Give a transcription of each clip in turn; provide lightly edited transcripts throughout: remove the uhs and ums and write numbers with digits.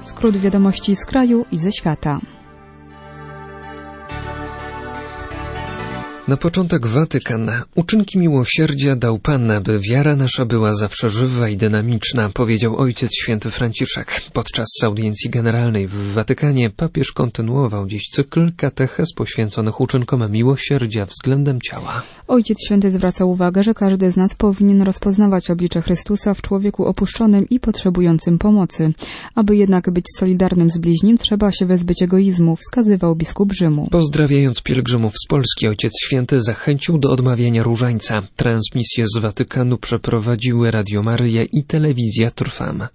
Skrót wiadomości z kraju i ze świata. Na początek Watykan. Uczynki miłosierdzia dał Pan, aby wiara nasza była zawsze żywa i dynamiczna, powiedział Ojciec Święty Franciszek. Podczas audiencji generalnej w Watykanie papież kontynuował dziś cykl katechez poświęconych uczynkom miłosierdzia względem ciała. Ojciec Święty zwraca uwagę, że każdy z nas powinien rozpoznawać oblicze Chrystusa w człowieku opuszczonym i potrzebującym pomocy. Aby jednak być solidarnym z bliźnim, trzeba się wyzbyć egoizmu, wskazywał biskup Rzymu. Pozdrawiając pielgrzymów z Polski, Ojciec Święty zachęcił do odmawiania różańca. Transmisję z Watykanu przeprowadziły Radio Maryja i telewizja Trwam.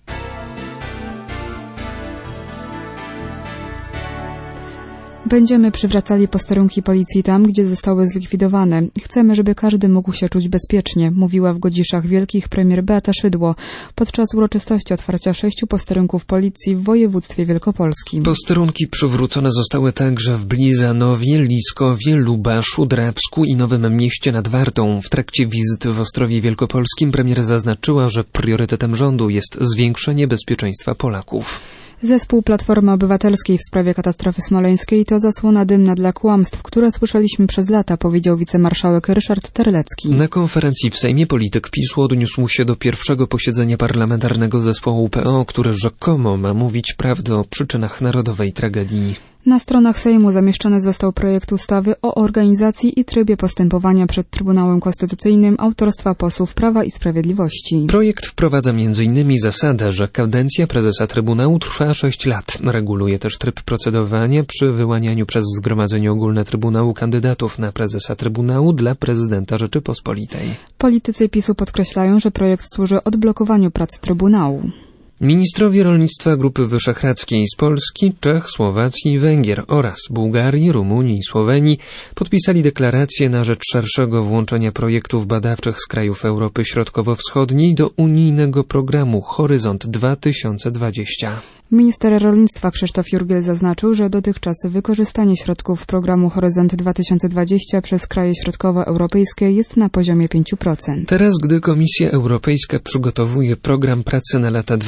Będziemy przywracali posterunki policji tam, gdzie zostały zlikwidowane. Chcemy, żeby każdy mógł się czuć bezpiecznie, mówiła w Godziszach Wielkich premier Beata Szydło podczas uroczystości otwarcia 6 posterunków policji w województwie wielkopolskim. Posterunki przywrócone zostały także w Blizanowie, Liskowie, Lubaszu, Drabsku i Nowym Mieście nad Wartą. W trakcie wizyty w Ostrowie Wielkopolskim premier zaznaczyła, że priorytetem rządu jest zwiększenie bezpieczeństwa Polaków. Zespół Platformy Obywatelskiej w sprawie katastrofy smoleńskiej to zasłona dymna dla kłamstw, które słyszeliśmy przez lata, powiedział wicemarszałek Ryszard Terlecki. Na konferencji w Sejmie polityk PiS-u odniósł się do pierwszego posiedzenia parlamentarnego zespołu PO, który rzekomo ma mówić prawdę o przyczynach narodowej tragedii. Na stronach Sejmu zamieszczony został projekt ustawy o organizacji i trybie postępowania przed Trybunałem Konstytucyjnym autorstwa posłów Prawa i Sprawiedliwości. Projekt wprowadza m.in. zasadę, że kadencja prezesa Trybunału trwa 6 lat. Reguluje też tryb procedowania przy wyłanianiu przez Zgromadzenie Ogólne Trybunału kandydatów na prezesa Trybunału dla prezydenta Rzeczypospolitej. Politycy PiS-u podkreślają, że projekt służy odblokowaniu prac Trybunału. Ministrowie rolnictwa Grupy Wyszehradzkiej z Polski, Czech, Słowacji i Węgier oraz Bułgarii, Rumunii i Słowenii podpisali deklarację na rzecz szerszego włączenia projektów badawczych z krajów Europy Środkowo-Wschodniej do unijnego programu Horyzont 2020. Minister rolnictwa Krzysztof Jurgiel zaznaczył, że dotychczas wykorzystanie środków programu Horyzont 2020 przez kraje środkowoeuropejskie jest na poziomie 5%. Teraz, gdy Komisja Europejska przygotowuje program pracy na lata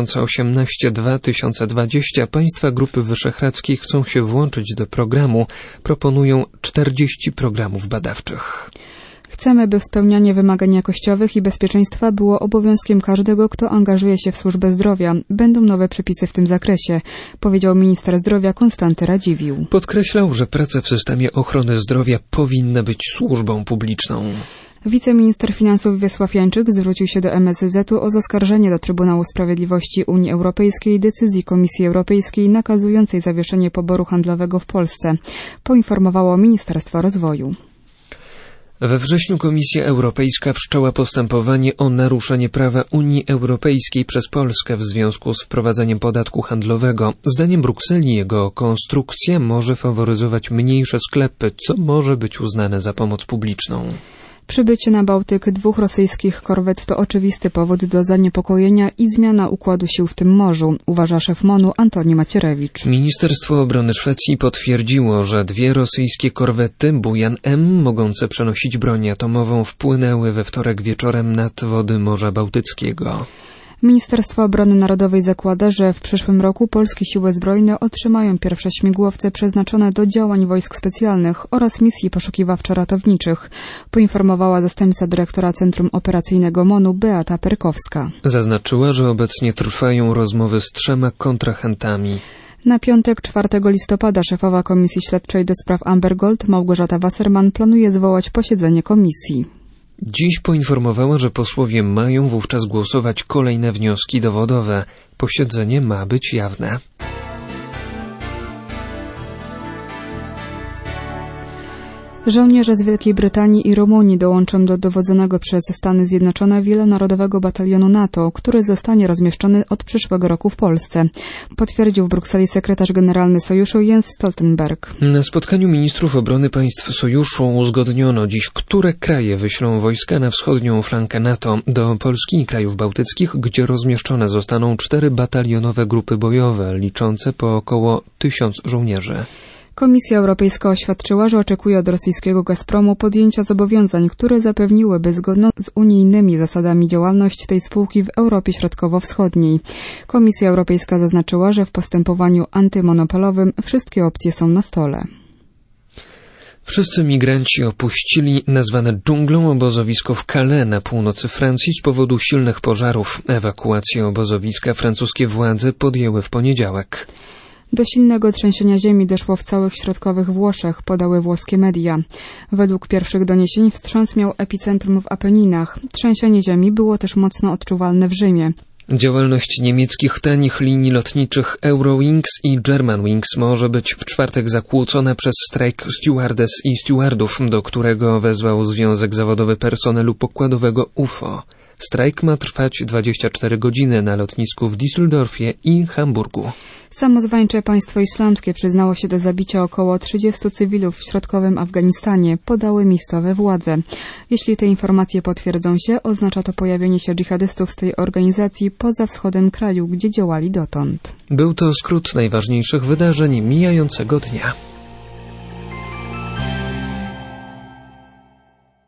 2018-2020, państwa Grupy Wyszehradzkiej chcą się włączyć do programu. Proponują 40 programów badawczych. Chcemy, by spełnianie wymagań jakościowych i bezpieczeństwa było obowiązkiem każdego, kto angażuje się w służbę zdrowia. Będą nowe przepisy w tym zakresie, powiedział minister zdrowia Konstanty Radziwiłł. Podkreślał, że praca w systemie ochrony zdrowia powinna być służbą publiczną. Wiceminister finansów Wiesław Jańczyk zwrócił się do MSZ-u o zaskarżenie do Trybunału Sprawiedliwości Unii Europejskiej decyzji Komisji Europejskiej nakazującej zawieszenie poboru handlowego w Polsce, poinformowało Ministerstwo Rozwoju. We wrześniu Komisja Europejska wszczęła postępowanie o naruszenie prawa Unii Europejskiej przez Polskę w związku z wprowadzeniem podatku handlowego. Zdaniem Brukseli jego konstrukcja może faworyzować mniejsze sklepy, co może być uznane za pomoc publiczną. Przybycie na Bałtyk 2 rosyjskich korwet to oczywisty powód do zaniepokojenia i zmiana układu sił w tym morzu, uważa szef MON-u Antoni Macierewicz. Ministerstwo Obrony Szwecji potwierdziło, że 2 rosyjskie korwety Bujan M, mogące przenosić broń atomową, wpłynęły we wtorek wieczorem nad wody Morza Bałtyckiego. Ministerstwo Obrony Narodowej zakłada, że w przyszłym roku polskie siły zbrojne otrzymają pierwsze śmigłowce przeznaczone do działań wojsk specjalnych oraz misji poszukiwawczo-ratowniczych, poinformowała zastępca dyrektora Centrum Operacyjnego MON-u Beata Perkowska. Zaznaczyła, że obecnie trwają rozmowy z 3 kontrahentami. Na piątek 4 listopada szefowa Komisji Śledczej do spraw Amber Gold Małgorzata Wasserman planuje zwołać posiedzenie komisji. Dziś poinformowała, że posłowie mają wówczas głosować kolejne wnioski dowodowe. Posiedzenie ma być jawne. Żołnierze z Wielkiej Brytanii i Rumunii dołączą do dowodzonego przez Stany Zjednoczone wielonarodowego batalionu NATO, który zostanie rozmieszczony od przyszłego roku w Polsce, potwierdził w Brukseli sekretarz generalny Sojuszu Jens Stoltenberg. Na spotkaniu ministrów obrony państw Sojuszu uzgodniono dziś, które kraje wyślą wojska na wschodnią flankę NATO do Polski i krajów bałtyckich, gdzie rozmieszczone zostaną 4 batalionowe grupy bojowe, liczące po około 1000 żołnierzy. Komisja Europejska oświadczyła, że oczekuje od rosyjskiego Gazpromu podjęcia zobowiązań, które zapewniłyby zgodną z unijnymi zasadami działalność tej spółki w Europie Środkowo-Wschodniej. Komisja Europejska zaznaczyła, że w postępowaniu antymonopolowym wszystkie opcje są na stole. Wszyscy migranci opuścili nazwane dżunglą obozowisko w Calais na północy Francji z powodu silnych pożarów. Ewakuację obozowiska francuskie władze podjęły w poniedziałek. Do silnego trzęsienia ziemi doszło w całych środkowych Włoszech, podały włoskie media. Według pierwszych doniesień wstrząs miał epicentrum w Apeninach. Trzęsienie ziemi było też mocno odczuwalne w Rzymie. Działalność niemieckich tanich linii lotniczych Eurowings i Germanwings może być w czwartek zakłócona przez strajk stewardess i stewardów, do którego wezwał Związek Zawodowy Personelu Pokładowego UFO. Strajk ma trwać 24 godziny na lotnisku w Düsseldorfie i Hamburgu. Samozwańcze państwo islamskie przyznało się do zabicia około 30 cywilów w środkowym Afganistanie, podały miejscowe władze. Jeśli te informacje potwierdzą się, oznacza to pojawienie się dżihadystów z tej organizacji poza wschodem kraju, gdzie działali dotąd. Był to skrót najważniejszych wydarzeń mijającego dnia.